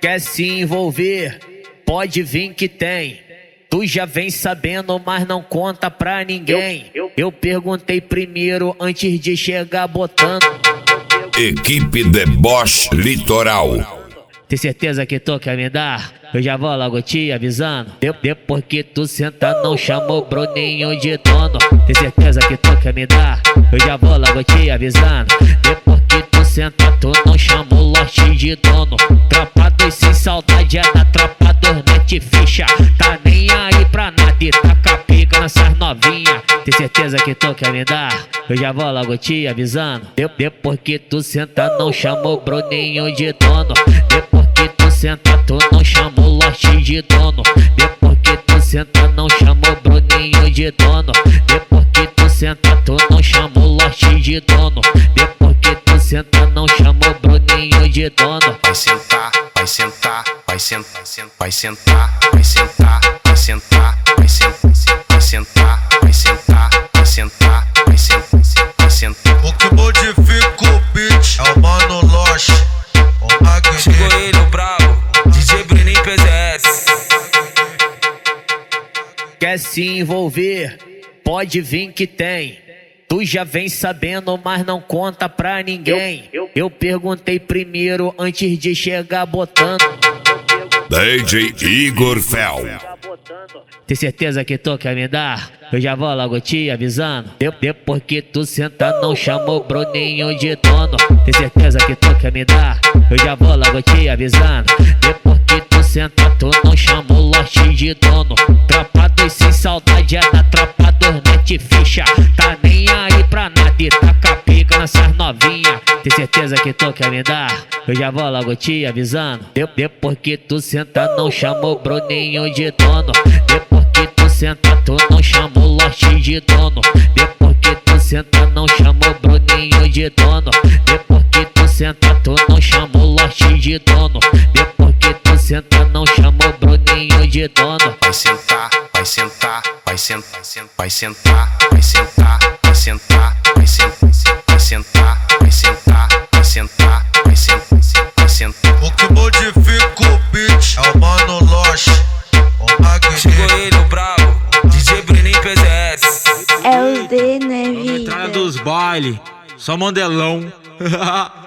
Quer se envolver? Pode vir que tem. Tu já vem sabendo, mas não conta pra ninguém. Eu perguntei primeiro antes de chegar botando. Equipe Deboche Litoral. Tem certeza que tu quer me dar? Eu já vou logo te avisando. Depois que tu senta, não chama o Bruninho de dono. Tem certeza que tu quer me dar? Eu já vou logo te avisando. Depois que tu senta, tu não chama o Lost de dono. Tropa dos sem saudade é da tropa dos net ficha. Tá nem aí pra nada e taca pica nessas novinha. Tem certeza que tu quer me dar? Eu já vou logo te avisando. Depois que tu senta, não chama o Bruninho de dono. Depois que tu senta, tu não chama o Lost de dono. Depois que tu senta, não chama o Bruninho de dono. Depois que tu senta, tu não chama o Lost de dono. Depois que tu senta, não chama o Bruninho de dono. Vai sentar, vai sentar, vai sentar, vai sentar, vai sentar, vai sentar, vai sentar, vai sentar, vai sentar, vai sentar, vai sentar, vai sentar. O que modifica o beat é o Mano Lost. Chegou ele, o brabo, DJ Bruninho PZS. Quer se envolver? Pode vir que tem. Tu já vem sabendo, mas não conta pra ninguém. Eu perguntei primeiro antes de chegar botando. DJ Igor Fel. Tem certeza que tu quer me dar? Eu já vou logo te avisando. Depois que tu senta, não chama o Bruninho de dono. Tem certeza que tu quer me dar? Eu já vou logo te avisando. Depois que tu senta, tu não chama o Lost de dono. Tropa dos sem saudade é da tropa dos net ficha. Tá nem aí pra nada e taca pica nessas novinha. Tem certeza que tu quer me dar? Eu já vou logo te avisando. Depois que tu senta, não chama o Bruninho de dono. Depois que tu senta, tu não chama o Lost de dono. Depois que tu senta, não chama o Bruninho de dono. Depois que tu senta, tu não chama o Lost de dono. Depois que tu senta, não chama o Bruninho de dono. Vai sentar, vai sentar, vai sentar, vai sentar, vai sentar, vai sentar, vai sentar, vai sentar, vai sentar, vai sentar, vai sentar, vai sentar. O que modifica o beat é o Mano Lost. Chegou ele, o brabo, DJ Bruninho PZS. É o D, né, vida? Entrada dos baile, só mandelão.